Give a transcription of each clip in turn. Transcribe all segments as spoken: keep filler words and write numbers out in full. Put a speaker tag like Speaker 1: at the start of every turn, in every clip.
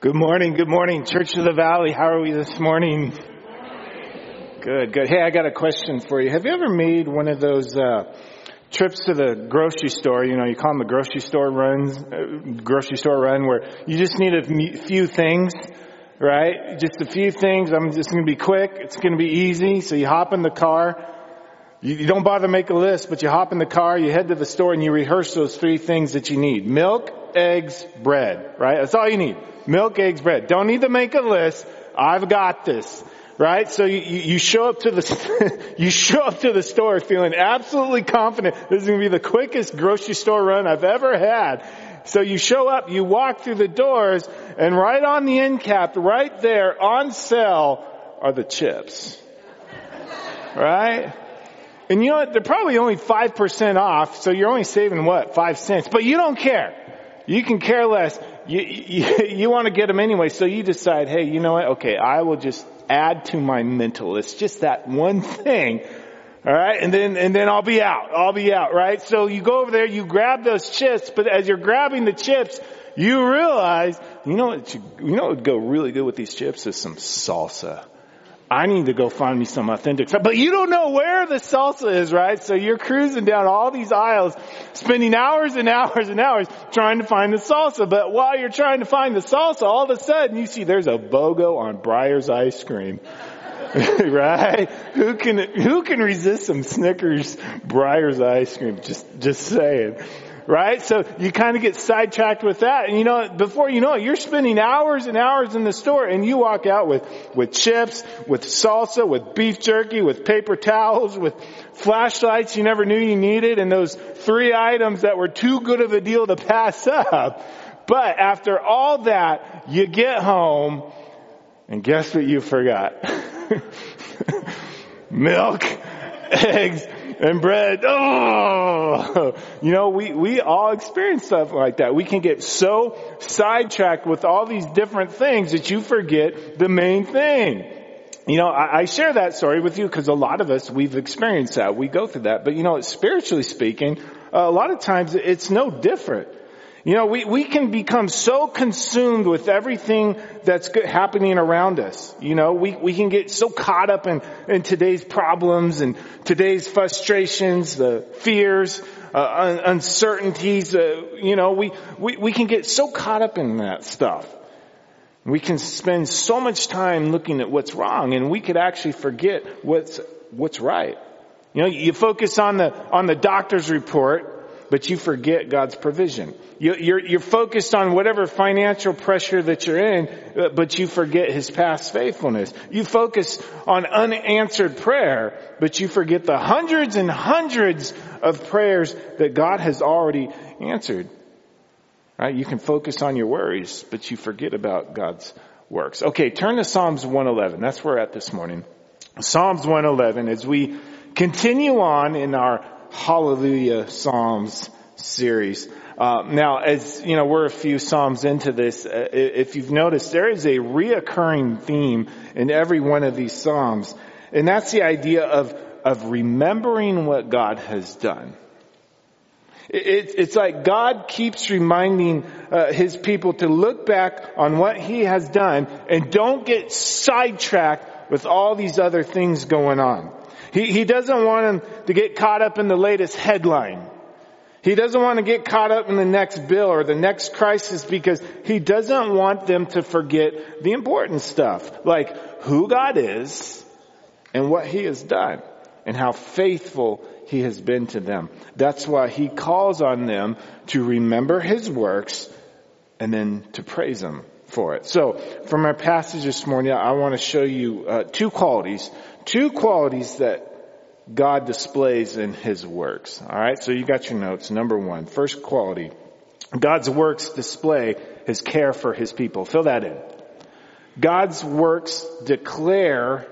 Speaker 1: Good morning, good morning, Church of the Valley. How are we this morning? Good, good. Hey, I got a question for you. Have you ever made one of those uh trips to the grocery store? You know, you call them the grocery store runs, uh, grocery store run, where you just need a m- few things, right? Just a few things. I'm just going to be quick. It's going to be easy. So you hop in the car. You, you don't bother to make a list, but you hop in the car, you head to the store, and you rehearse those three things that you need. Milk, eggs, bread, right? That's all you need. Milk, eggs, bread. Don't need to make a list. I've got this, right? So you, you show up to the, you show up to the store feeling absolutely confident this is going to be the quickest grocery store run I've ever had. So you show up, you walk through the doors, and right on the end cap, right there on sale are the chips. Right? And you know what? They're probably only five percent off, so you're only saving what? Five cents. But you don't care. You can care less. You, you, you want to get them anyway, so you decide, hey, you know what? Okay, I will just add to my mental list just that one thing. All right? And then, and then I'll be out. I'll be out, right? So you go over there, you grab those chips, but as you're grabbing the chips, you realize, you know what, you know what would go really good with these chips is some salsa. I need to go find me some authentic stuff. But you don't know where the salsa is, right? So you're cruising down all these aisles, spending hours and hours and hours trying to find the salsa. But while you're trying to find the salsa, all of a sudden you see there's a BOGO on Breyer's ice cream. Right? Who can, who can resist some Snickers Breyer's ice cream? Just, just saying. Right? So you kind of get sidetracked with that. And you know, before you know it, you're spending hours and hours in the store, and you walk out with, with chips, with salsa, with beef jerky, with paper towels, with flashlights you never knew you needed, and those three items that were too good of a deal to pass up. But after all that, you get home, and guess what you forgot? Milk, eggs, and bread. Oh, you know, we, we all experience stuff like that. We can get so sidetracked with all these different things that you forget the main thing. You know, I, I share that story with you because a lot of us, we've experienced that. We go through that. But, you know, spiritually speaking, uh, a lot of times it's no different. You know, we, we can become so consumed with everything that's good, happening around us. You know, we, we can get so caught up in, in today's problems and today's frustrations, the fears, uh, un- uncertainties. Uh, you know, we, we, we can get so caught up in that stuff. We can spend so much time looking at what's wrong, and we could actually forget what's, what's right. You know, you focus on the, on the doctor's report, but you forget God's provision. You, you're, you're focused on whatever financial pressure that you're in, but you forget His past faithfulness. You focus on unanswered prayer, but you forget the hundreds and hundreds of prayers that God has already answered. Right? You can focus on your worries, but you forget about God's works. Okay, turn to Psalms one eleven. That's where we're at this morning. Psalms one eleven, as we continue on in our Hallelujah Psalms series. Uh, now, as you know, we're a few Psalms into this. Uh, if you've noticed, there is a reoccurring theme in every one of these Psalms, and that's the idea of of remembering what God has done. It, it, it's like God keeps reminding uh, His people to look back on what He has done and don't get sidetracked with all these other things going on. He, he doesn't want them to get caught up in the latest headline. He doesn't want to get caught up in the next bill or the next crisis because He doesn't want them to forget the important stuff, like who God is and what He has done and how faithful He has been to them. That's why He calls on them to remember His works and then to praise Him for it. So from our passage this morning, I want to show you uh, two qualities, two qualities that God displays in His works. All right, so you got your notes. Number one, first quality, God's works display His care for His people. Fill that in. God's works declare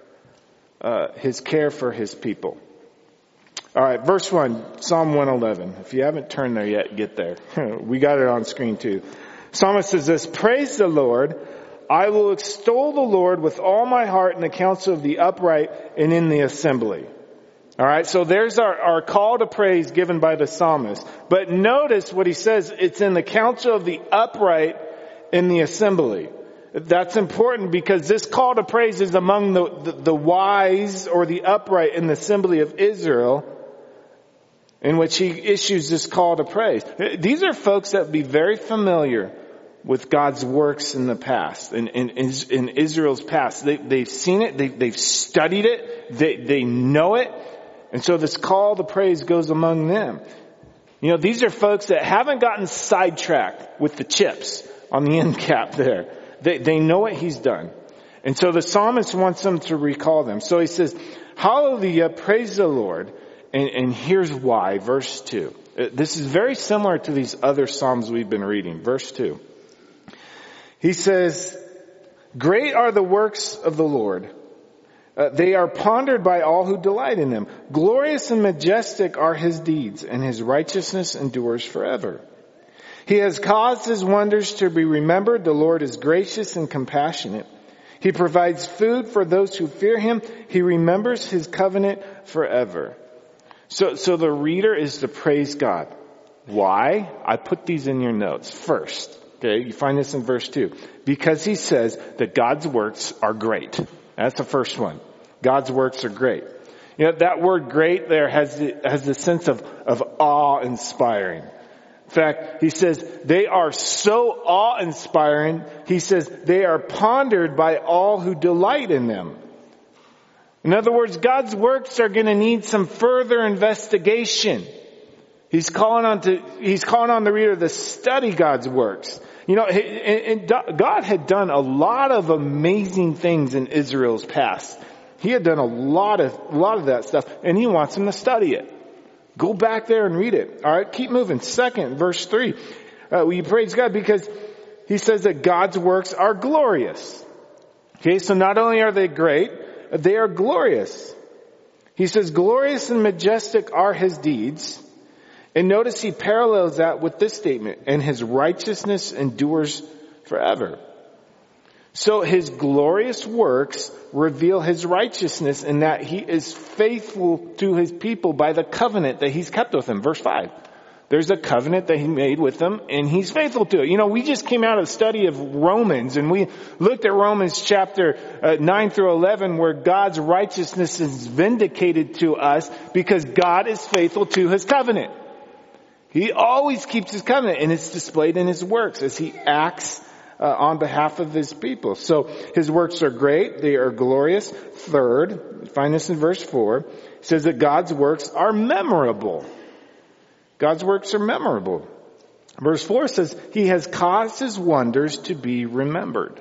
Speaker 1: uh, His care for His people. All right, verse one, Psalm one eleven. If you haven't turned there yet, get there. We got it on screen too. Psalmist says this, praise the Lord. I will extol the Lord with all my heart in the counsel of the upright and in the assembly. All right, so there's our, our call to praise given by the psalmist. But notice what he says, it's in the counsel of the upright in the assembly. That's important because this call to praise is among the, the, the wise or the upright in the assembly of Israel, in which he issues this call to praise. These are folks that be very familiar with God's works in the past, in, in, in Israel's past. They, they've seen it, they, they've studied it, they, they know it, and so this call to praise goes among them. You know, these are folks that haven't gotten sidetracked with the chips on the end cap there. They, they know what he's done. And so the psalmist wants them to recall them. So he says, hallelujah, praise the Lord. And, and here's why, verse two. This is very similar to these other psalms we've been reading. Verse two. He says, great are the works of the Lord. Uh, they are pondered by all who delight in them. Glorious and majestic are his deeds, and his righteousness endures forever. He has caused his wonders to be remembered. The Lord is gracious and compassionate. He provides food for those who fear him. He remembers his covenant forever. So, so the reader is to praise God. Why? I put these in your notes. First, okay, you find this in verse two. Because he says that God's works are great. That's the first one. God's works are great. You know, that word great there has the, has the sense of, of awe-inspiring. In fact, he says they are so awe-inspiring, he says they are pondered by all who delight in them. In other words, God's works are going to need some further investigation. He's calling on to, he's calling on the reader to study God's works. You know, and God had done a lot of amazing things in Israel's past. He had done a lot of, a lot of that stuff, and he wants them to study it. Go back there and read it. All right, keep moving. Second, verse three. Uh, we praise God because he says that God's works are glorious. Okay, so not only are they great, they are glorious. He says, glorious and majestic are his deeds. And notice he parallels that with this statement, and his righteousness endures forever. So his glorious works reveal his righteousness in that he is faithful to his people by the covenant that he's kept with them. Verse five. There's a covenant that he made with them and he's faithful to it. You know, we just came out of the study of Romans and we looked at Romans chapter uh, nine through eleven where God's righteousness is vindicated to us because God is faithful to his covenant. He always keeps his covenant and it's displayed in his works as he acts uh, on behalf of his people. So his works are great. They are glorious. Third, find this in verse four. It says that God's works are memorable. God's works are memorable. Verse four says, he has caused his wonders to be remembered.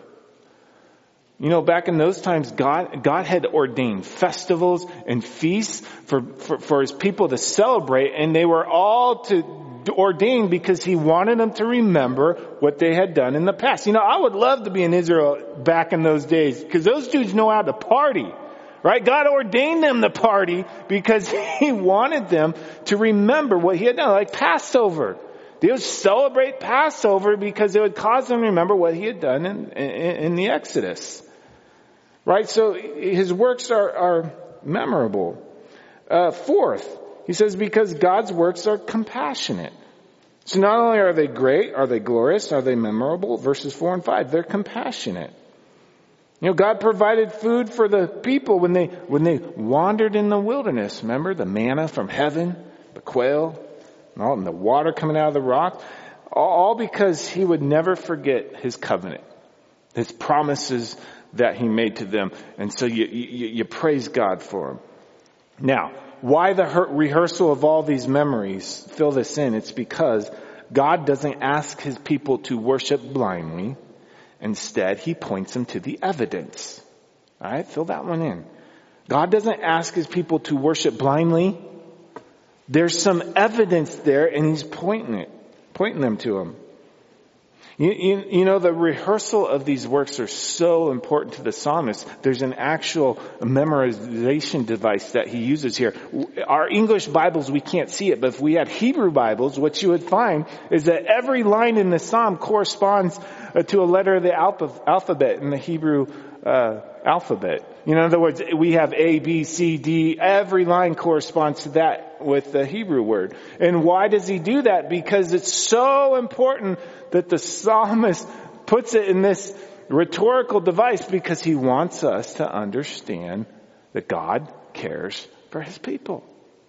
Speaker 1: You know, back in those times, God, God had ordained festivals and feasts for, for, for his people to celebrate, and they were all to ordained because he wanted them to remember what they had done in the past. You know, I would love to be in Israel back in those days because those dudes know how to party. Right? God ordained them to party because he wanted them to remember what he had done. Like Passover. They would celebrate Passover because it would cause them to remember what he had done in, in, in the Exodus. Right? So his works are, are memorable. Uh, fourth, he says because God's works are compassionate. So not only are they great, are they glorious, are they memorable? Verses four and five, they're compassionate. You know, God provided food for the people when they, when they wandered in the wilderness. Remember the manna from heaven, the quail, and, all, and the water coming out of the rock. All because he would never forget his covenant, his promises that he made to them. And so you, you, you praise God for him. Now, why the rehearsal of all these memories? Fill this in. It's because God doesn't ask his people to worship blindly. Instead, he points them to the evidence. All right, fill that one in. God doesn't ask his people to worship blindly. There's some evidence there, and he's pointing it, pointing them to him. You, you, you know, the rehearsal of these works are so important to the psalmist. There's an actual memorization device that he uses here. Our English Bibles, we can't see it, but if we had Hebrew Bibles, what you would find is that every line in the psalm corresponds to a letter of the alphabet in the Hebrew uh, alphabet. You know, in other words, we have A, B, C, D. Every line corresponds to that with the Hebrew word. And why does he do that? Because it's so important that the psalmist puts it in this rhetorical device because he wants us to understand that God cares for his people.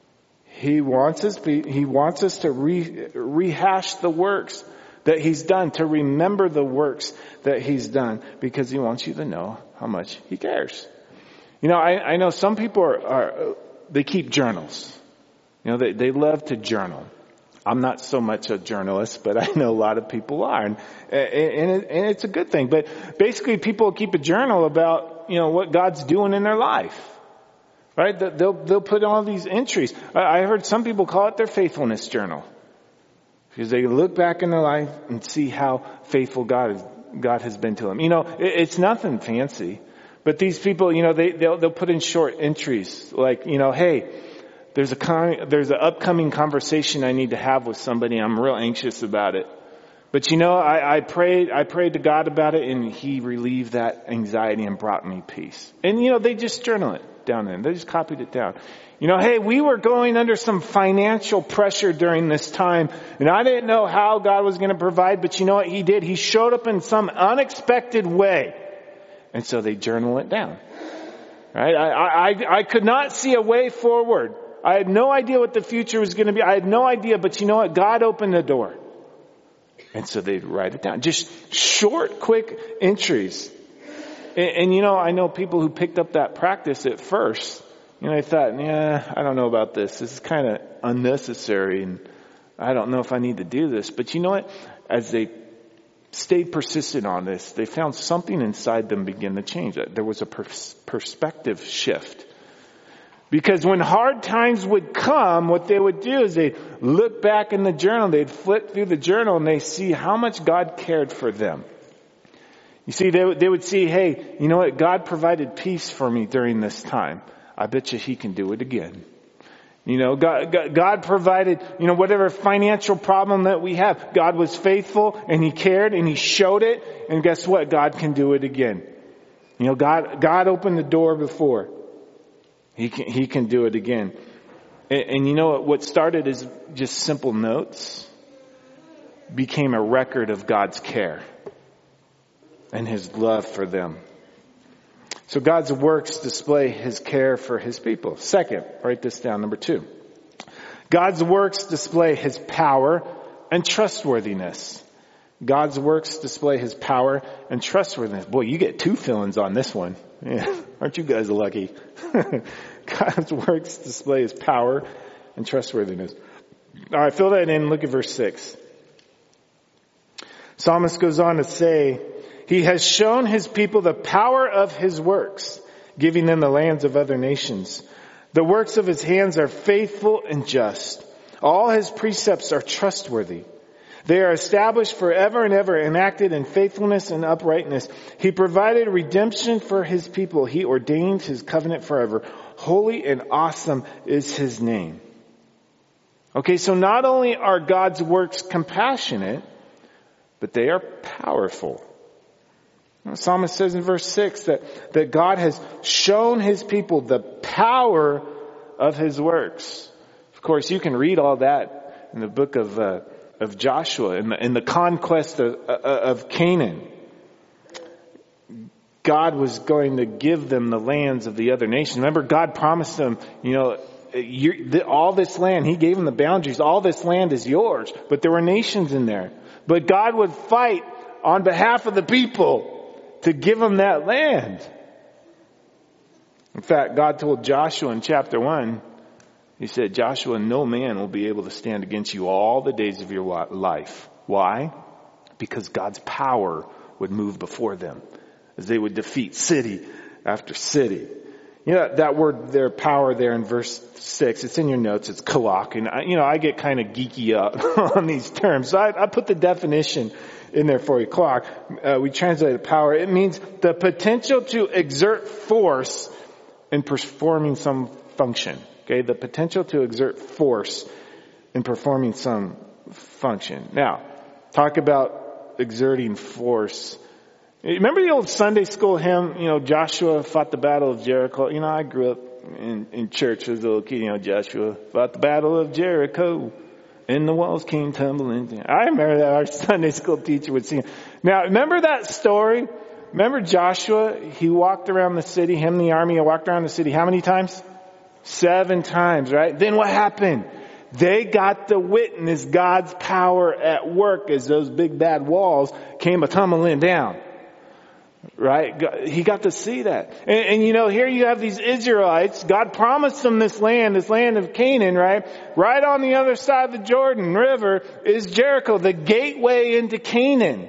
Speaker 1: He wants us, he wants us to re, rehash the works that he's done, to remember the works that he's done, because he wants you to know how much he cares. You know, I, I know some people are, are, they keep journals. You know, they, they love to journal. I'm not so much a journalist, but I know a lot of people are, and, and, it, and it's a good thing. But basically, people keep a journal about, you know, what God's doing in their life, right? They'll they'll put all these entries. I heard some people call it their faithfulness journal, because they look back in their life and see how faithful God is, God has been to them. You know, it, it's nothing fancy, but these people, you know, they they'll, they'll put in short entries like, you know, hey. There's a con- there's an upcoming conversation I need to have with somebody. I'm real anxious about it. But you know, I, I prayed, I prayed to God about it, and he relieved that anxiety and brought me peace. And you know, they just journal it down there. They just copied it down. You know, hey, we were going under some financial pressure during this time, and I didn't know how God was going to provide, but you know what he did? He showed up in some unexpected way. And so they journal it down. Right? I, I, I could not see a way forward. I had no idea what the future was going to be. I had no idea, but you know what? God opened the door. And so they'd write it down. Just short, quick entries. And, and you know, I know people who picked up that practice at first. You know, they thought, yeah, I don't know about this. This is kind of unnecessary, and I don't know if I need to do this. But you know what? As they stayed persistent on this, they found something inside them begin to change. There was a pers- perspective shift. Because when hard times would come, what they would do is they'd look back in the journal, they'd flip through the journal, and they see how much God cared for them. You see, they, they would see, hey, you know what? God provided peace for me during this time. I bet you he can do it again. You know, God, God, God provided, you know, whatever financial problem that we have. God was faithful, and he cared, and he showed it, and guess what? God can do it again. You know, God, God opened the door before. He can, he can do it again. And, and you know what? What started as just simple notes became a record of God's care and his love for them. So God's works display his care for his people. Second, write this down, number two. God's works display his power and trustworthiness. God's works display his power and trustworthiness. Boy, you get two fillings on this one. Yeah. Aren't you guys lucky? God's works display his power and trustworthiness. All right, fill that in. Look at verse six. Psalmist goes on to say, he has shown his people the power of his works, giving them the lands of other nations. The works of his hands are faithful and just. All his precepts are trustworthy. They are established forever and ever, enacted in faithfulness and uprightness. He provided redemption for his people. He ordained his covenant forever. Holy and awesome is his name. Okay, so not only are God's works compassionate, but they are powerful. The psalmist says in verse six that, that God has shown his people the power of his works. Of course, you can read all that in the book of uh, of Joshua, in the, in the conquest of, of Canaan. God was going to give them the lands of the other nations. Remember, God promised them, you know, you, the, all this land, he gave them the boundaries. All this land is yours, but there were nations in there. But God would fight on behalf of the people to give them that land. In fact, God told Joshua in chapter one, he said, Joshua, no man will be able to stand against you all the days of your life. Why? Because God's power would move before them as they would defeat city after city. You know, that word, their power there in verse six, it's in your notes, it's koach. And I, you know, I get kind of geeky up on these terms. So I, I put the definition in there for you. Koach, uh, we translated power. It means the potential to exert force in performing some function. Okay, the potential to exert force in performing some function. Now, talk about exerting force. Remember the old Sunday school hymn, you know, Joshua fought the battle of Jericho? You know, I grew up in, in church as a little kid, you know, Joshua fought the battle of Jericho and the walls came tumbling. I remember that our Sunday school teacher would sing. Now, remember that story? Remember Joshua? He walked around the city, him and the army walked around the city how many times? Seven times, right? Then what happened? They got to witness God's power at work as those big bad walls came a tumbling down. Right? He got to see that. And, and you know, here you have these Israelites. God promised them this land, this land of Canaan, right? Right on the other side of the Jordan River is Jericho, the gateway into Canaan.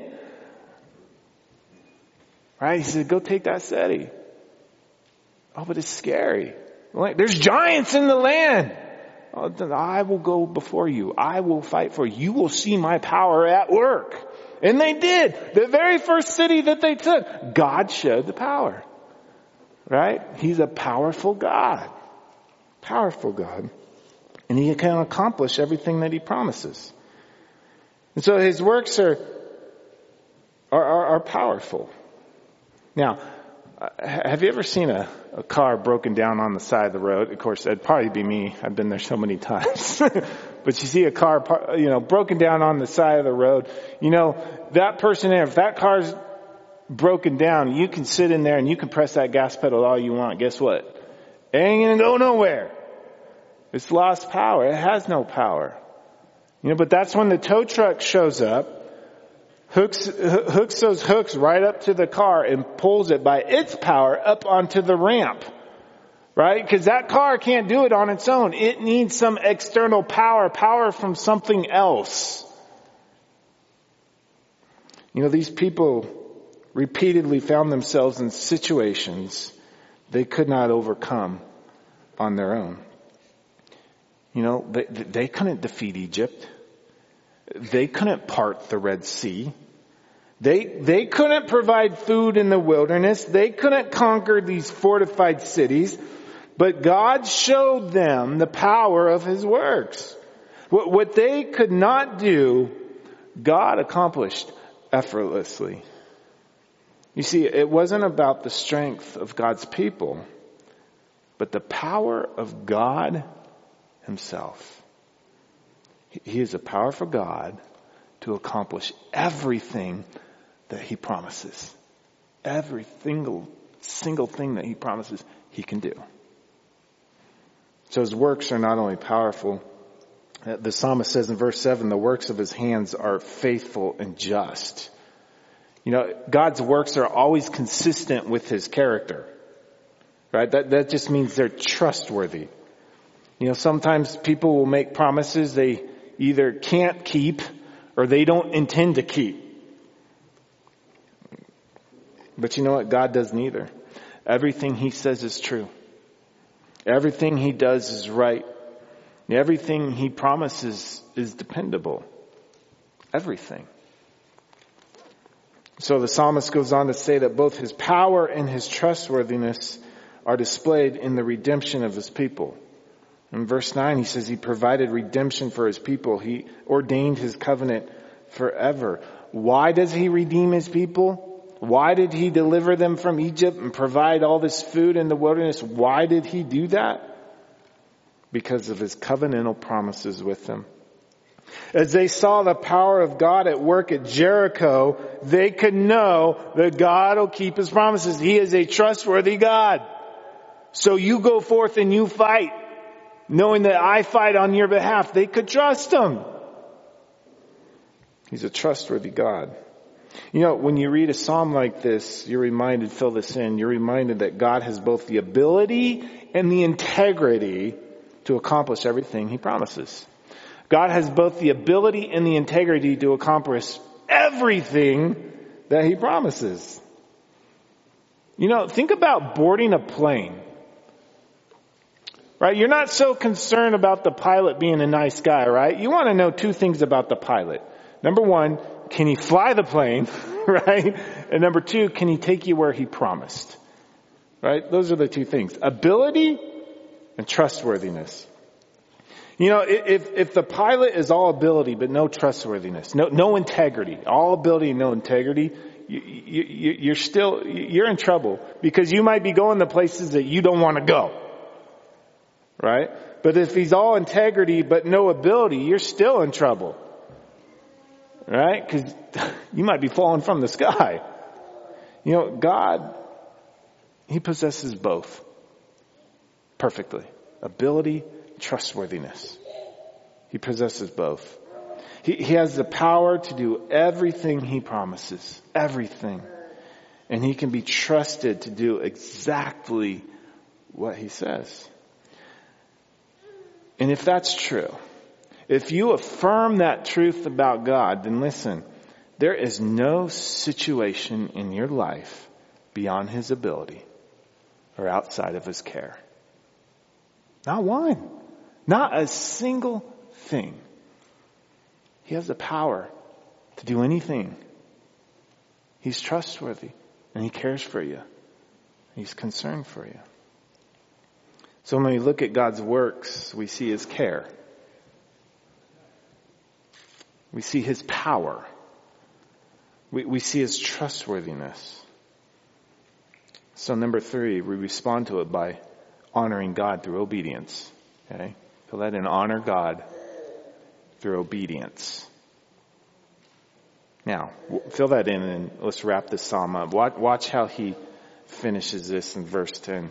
Speaker 1: Right? He said, go take that city. Oh, but it's scary. There's giants in the land. Oh, I will go before you. I will fight for you. You will see my power at work. And they did. The very first city that they took, God showed the power. Right? He's a powerful God. Powerful God. And he can accomplish everything that he promises. And so his works are, are, are, are powerful. Now, have you ever seen a, a car broken down on the side of the road? Of course, that'd probably be me. I've been there so many times. But you see a car, you know, broken down on the side of the road. You know, that person there, if that car's broken down, you can sit in there and you can press that gas pedal all you want. Guess what? It ain't gonna go nowhere. It's lost power. It has no power. You know, but that's when the tow truck shows up, hooks, hooks those hooks right up to the car and pulls it by its power up onto the ramp. Right? Because that car can't do it on its own. It needs some external power, power from something else. You know, these people repeatedly found themselves in situations they could not overcome on their own. You know, they, they couldn't defeat Egypt. They couldn't part the Red Sea. They, they couldn't provide food in the wilderness. They couldn't conquer these fortified cities. But God showed them the power of his works. What, what they could not do, God accomplished effortlessly. You see, it wasn't about the strength of God's people, but the power of God himself. He is a powerful God to accomplish everything that he promises. Every single, single thing that he promises, he can do. So his works are not only powerful, the psalmist says in verse seven, the works of his hands are faithful and just. You know, God's works are always consistent with his character. Right? That, that just means they're trustworthy. You know, sometimes people will make promises they either can't keep or they don't intend to keep. But you know what? God does neither. Everything he says is true. Everything he does is right. Everything he promises is dependable. Everything. So the psalmist goes on to say that both his power and his trustworthiness are displayed in the redemption of his people. In verse nine, he says he provided redemption for his people. He ordained his covenant forever. Why does he redeem his people? Why did he deliver them from Egypt and provide all this food in the wilderness? Why did he do that? Because of his covenantal promises with them. As they saw the power of God at work at Jericho, they could know that God will keep his promises. He is a trustworthy God. So you go forth and you fight, knowing that I fight on your behalf. They could trust him. He's a trustworthy God. You know, when you read a psalm like this, you're reminded, fill this in, you're reminded that God has both the ability and the integrity to accomplish everything he promises. God has both the ability and the integrity to accomplish everything that he promises. You know, think about boarding a plane. Right? You're not so concerned about the pilot being a nice guy, right? You want to know two things about the pilot. Number one, can he fly the plane, right? And number two, can he take you where he promised? Right? Those are the two things. Ability and trustworthiness. You know, if, if the pilot is all ability but no trustworthiness, no, no integrity, all ability and no integrity, you, you, you're still, you're in trouble because you might be going to places that you don't want to go. Right? But if he's all integrity but no ability, you're still in trouble. right? Because you might be falling from the sky. You know, God, He possesses both perfectly. Ability, trustworthiness. He possesses both. He, he has the power to do everything He promises. Everything. And He can be trusted to do exactly what He says. And if that's true, if you affirm that truth about God, then listen, there is no situation in your life beyond His ability or outside of His care. Not one. Not a single thing. He has the power to do anything. He's trustworthy and He cares for you. He's concerned for you. So when we look at God's works, we see His care. We see His power. We, we see His trustworthiness. So number three, we respond to it by honoring God through obedience. Okay? So let in honor God through obedience. Now, fill that in and let's wrap this psalm up. Watch, watch how he finishes this in verse ten.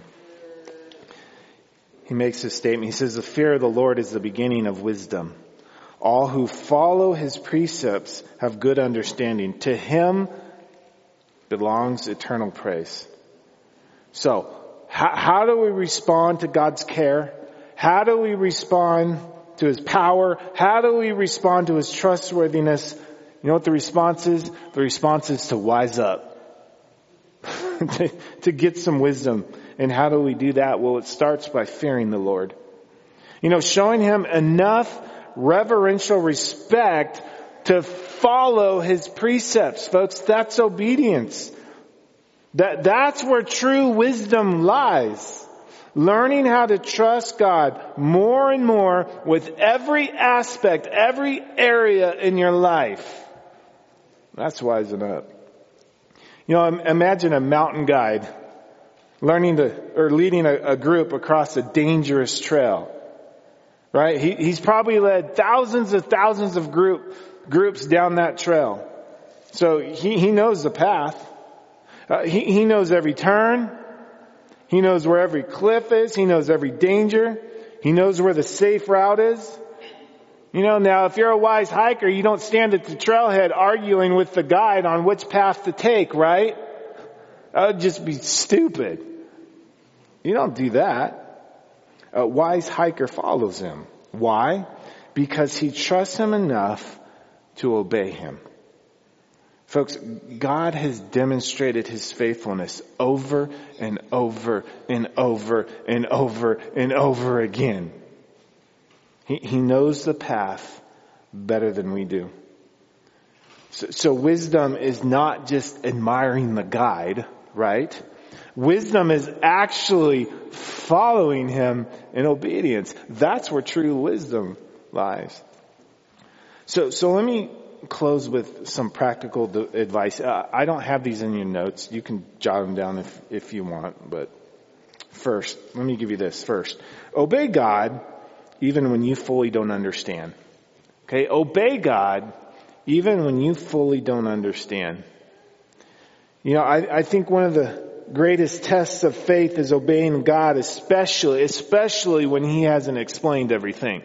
Speaker 1: He makes this statement. He says, the fear of the Lord is the beginning of wisdom. All who follow His precepts have good understanding. To Him belongs eternal praise. So, how, how do we respond to God's care? How do we respond to His power? How do we respond to His trustworthiness? You know what the response is? The response is to wise up. to, to get some wisdom. And how do we do that? Well, it starts by fearing the Lord. You know, showing Him enough reverential respect to follow His precepts. Folks, that's obedience. That, that's where true wisdom lies. Learning how to trust God more and more with every aspect, every area in your life. That's wising up. You know, imagine a mountain guide learning to, or leading a, a group across a dangerous trail. Right? He, he's probably led thousands of thousands of group, groups down that trail. So he, he knows the path. Uh, he, he knows every turn. He knows where every cliff is. He knows every danger. He knows where the safe route is. You know, now if you're a wise hiker, you don't stand at the trailhead arguing with the guide on which path to take, right? That would just be stupid. You don't do that. A wise hiker follows Him. Why? Because he trusts Him enough to obey Him. Folks, God has demonstrated His faithfulness over and over and over and over and over again. He, he knows the path better than we do. So, so wisdom is not just admiring the guide, right? Wisdom is actually following Him in obedience. That's where true wisdom lies. So, so let me close with some practical advice. Uh, I don't have these in your notes. You can jot them down if, if you want. But first, let me give you this first. Obey God even when you fully don't understand. Okay? Obey God even when you fully don't understand. You know, I, I think one of the greatest tests of faith is obeying God, especially, especially when He hasn't explained everything.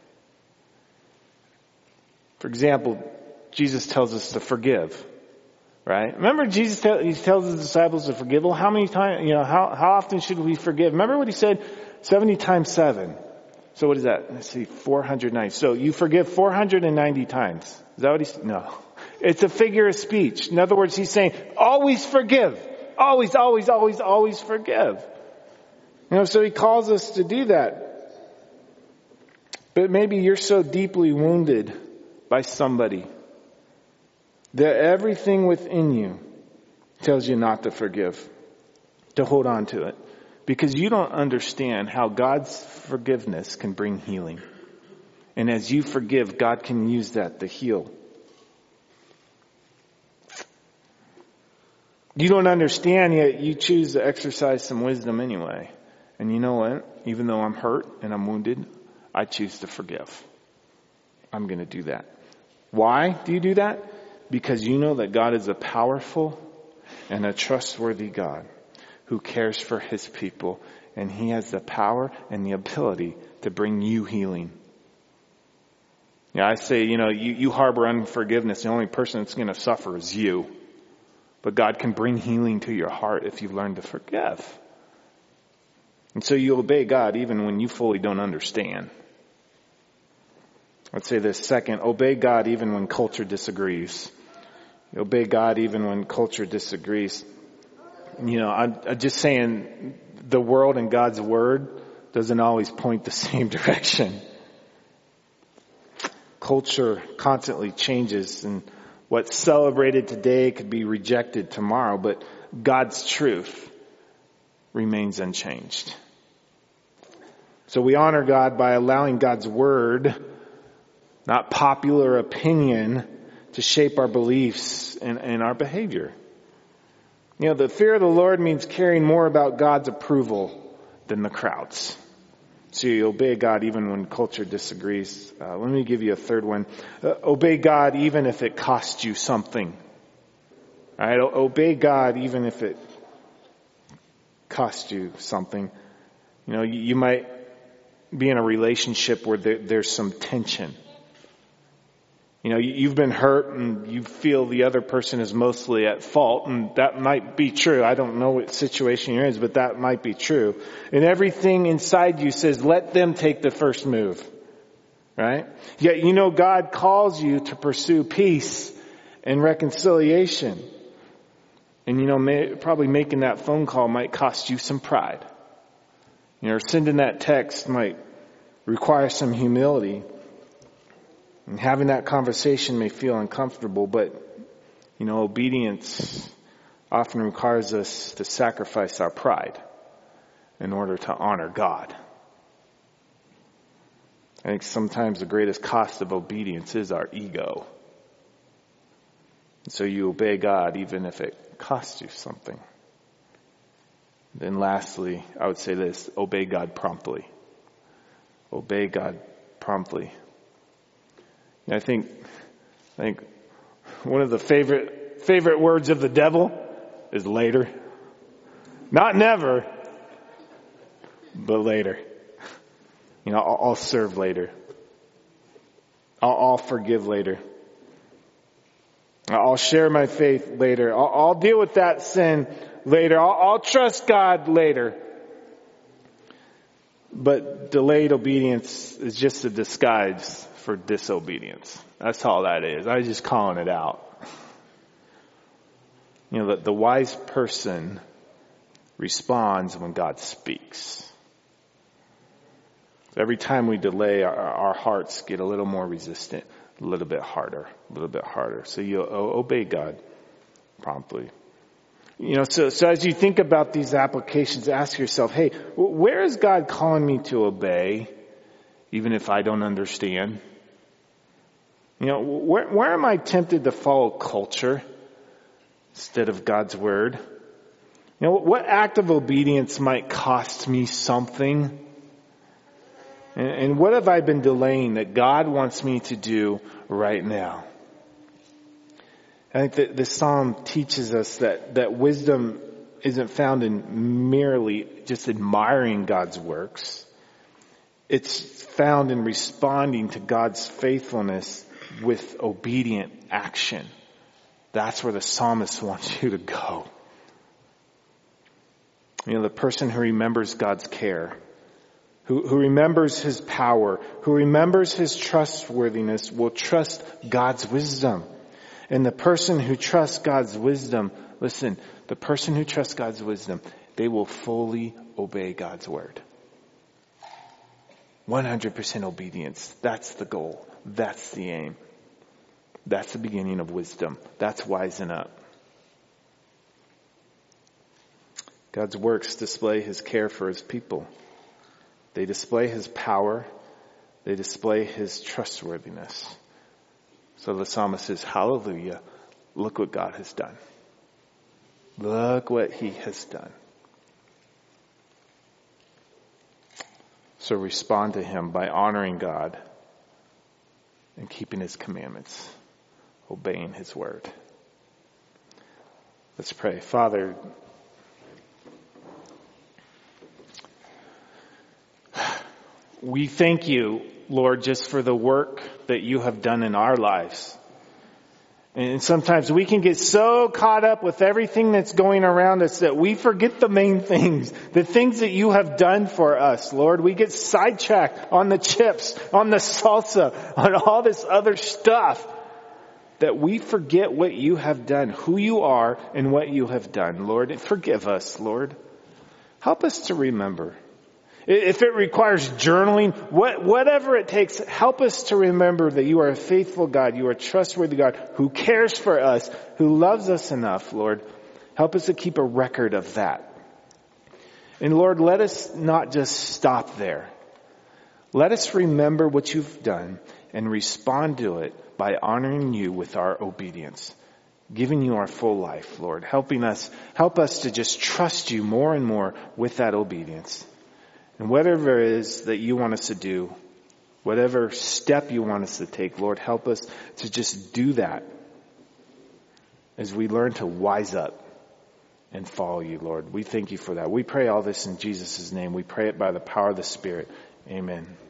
Speaker 1: For example, Jesus tells us to forgive, right? Remember Jesus tell, he tells His disciples to forgive. Well, how many times, you know, how, how often should we forgive? Remember what He said? seventy times seven. So what is that? Let's see, four hundred ninety. So you forgive four hundred ninety times. Is that what He said? No. It's a figure of speech. In other words, He's saying, always forgive. Always, always, always, always forgive. You know, so He calls us to do that. But maybe you're so deeply wounded by somebody that everything within you tells you not to forgive, to hold on to it, because you don't understand how God's forgiveness can bring healing. And as you forgive, God can use that to heal. You don't understand, yet you choose to exercise some wisdom anyway. And you know what? Even though I'm hurt and I'm wounded, I choose to forgive. I'm going to do that. Why do you do that? Because you know that God is a powerful and a trustworthy God who cares for his people, and he has the power and the ability to bring you healing. Yeah, I say, you know, you, you harbor unforgiveness. The only person that's going to suffer is you. But God can bring healing to your heart if you learn to forgive. And so you obey God even when you fully don't understand. I'd say this second, obey God even when culture disagrees. You obey God even when culture disagrees. You know, I'm, I'm just saying the world and God's word doesn't always point the same direction. Culture constantly changes, and what's celebrated today could be rejected tomorrow, but God's truth remains unchanged. So we honor God by allowing God's word, not popular opinion, to shape our beliefs and, and our behavior. You know, the fear of the Lord means caring more about God's approval than the crowds. So you obey God even when culture disagrees. Uh, let me give you a third one. Uh, obey God even if it costs you something. All right, o- obey God even if it costs you something. You know, you, you might be in a relationship where there, there's some tension. You know, you've been hurt and you feel the other person is mostly at fault, and that might be true. I don't know what situation you're in, but that might be true. And everything inside you says, let them take the first move. Right? Yet you know God calls you to pursue peace and reconciliation. And you know, may, probably making that phone call might cost you some pride. You know, sending that text might require some humility. And having that conversation may feel uncomfortable, but, you know, obedience often requires us to sacrifice our pride in order to honor God. I think sometimes the greatest cost of obedience is our ego. So you obey God even if it costs you something. Then lastly, I would say this, obey God promptly. Obey God promptly. I think, I think one of the favorite, favorite words of the devil is later. Not never, but later. You know, I'll, I'll serve later. I'll, I'll forgive later. I'll share my faith later. I'll, I'll deal with that sin later. I'll, I'll trust God later. But delayed obedience is just a disguise for disobedience. That's all that is. I'm just calling it out. You know, the, the wise person responds when God speaks. Every time we delay, our, our hearts get a little more resistant, a little bit harder, a little bit harder. So you obey God promptly. You know, so, so as you think about these applications, ask yourself, hey, where is God calling me to obey, even if I don't understand? You know, where, where am I tempted to follow culture instead of God's word? You know, what act of obedience might cost me something? And, and what have I been delaying that God wants me to do right now? I think that this psalm teaches us that, that wisdom isn't found in merely just admiring God's works. It's found in responding to God's faithfulness with obedient action. That's where the psalmist wants you to go. You know, the person who remembers God's care, who, who remembers his power, who remembers his trustworthiness will trust God's wisdom. And the person who trusts God's wisdom, listen, the person who trusts God's wisdom, they will fully obey God's word. one hundred percent obedience. That's the goal. That's the aim. That's the beginning of wisdom. That's wising up. God's works display his care for his people. They display his power. They display his trustworthiness. So the psalmist says, hallelujah, look what God has done. Look what he has done. So respond to him by honoring God and keeping his commandments, obeying his word. Let's pray. Father, we thank you, Lord, just for the work that you have done in our lives. And sometimes we can get so caught up with everything that's going around us that we forget the main things, the things that you have done for us, Lord. We get sidetracked on the chips, on the salsa, on all this other stuff, that we forget what you have done, who you are and what you have done. Lord, forgive us, Lord. Help us to remember. If it requires journaling, what, whatever it takes, help us to remember that you are a faithful God. You are a trustworthy God who cares for us, who loves us enough, Lord. Help us to keep a record of that. And Lord, let us not just stop there. Let us remember what you've done and respond to it by honoring you with our obedience, giving you our full life, Lord, helping us, help us to just trust you more and more with that obedience. And whatever it is that you want us to do, whatever step you want us to take, Lord, help us to just do that as we learn to wise up and follow you, Lord. We thank you for that. We pray all this in Jesus' name. We pray it by the power of the Spirit. Amen.